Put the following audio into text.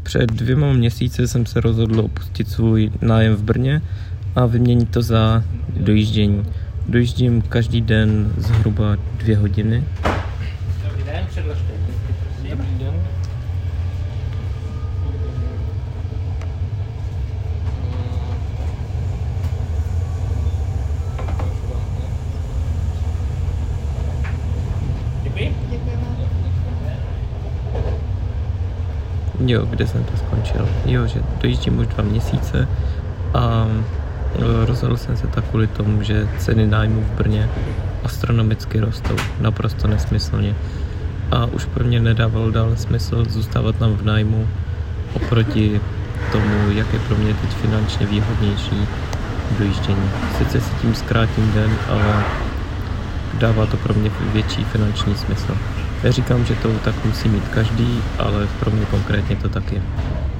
Před 2 měsíci jsem se rozhodl opustit svůj nájem v Brně a vyměnit to za dojíždění. Dojíždím každý den zhruba 2 hodiny. Dobrý den, předložte. Dobrý den. Děkuji. Jo, kde jsem to skončil? Jo, že dojíždím už 2 měsíce a rozhodl jsem se tak kvůli tomu, že ceny nájmu v Brně astronomicky rostou, naprosto nesmyslně. A už pro mě nedávalo dále smysl zůstávat tam v nájmu oproti tomu, jak je pro mě teď finančně výhodnější dojíždění. Sice si tím zkrátím den, ale dává to pro mě větší finanční smysl. Já říkám, že to tak musí mít každý, ale pro mě konkrétně to tak je.